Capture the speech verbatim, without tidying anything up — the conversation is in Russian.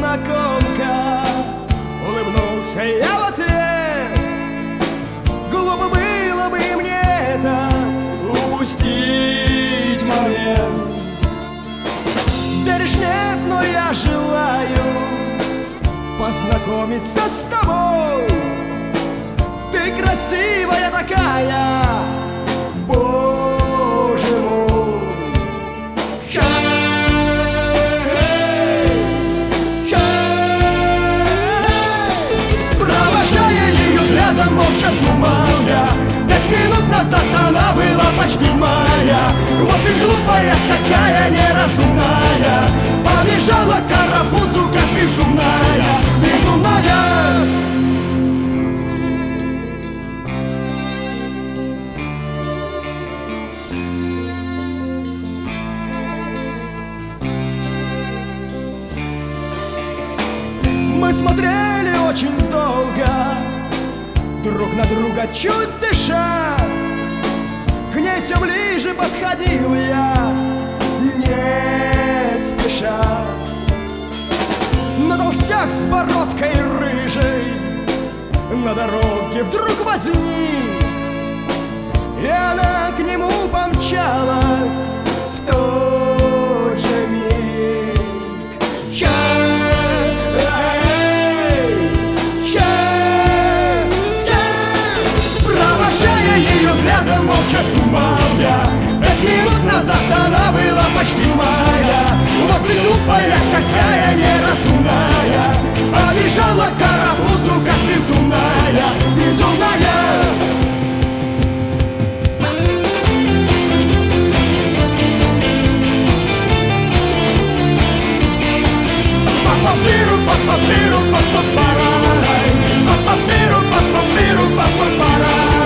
незнакомка. Улыбнулся я в ответ. Глупо было бы мне этот упустить момент. Веришь, нет, но я желаю познакомиться с тобой. Ты красивая такая, боже мой. Провожая ее взглядом, молча думал я. Пять минут назад она была почти моя. Вот ведь глупая такая, неразумная, побежала к карапузу, как безумная, безумная. Мы смотрели очень долго, друг на друга чуть дыша. К ней все ближе подходил я, не спеша. Но толстяк с бородкой рыжей на дороге вдруг возник, и она к нему помчалась в тот же миг. Провожая ее взглядом, молча думал я. Пять минут назад она была почти моя. Вот ведь глупая какая, неразумная, побежала к карапузу, как безумная, безумная. Папа-пиру, папа-пиру, папа-парай, папа-пиру, папа-пиру, папа-парай.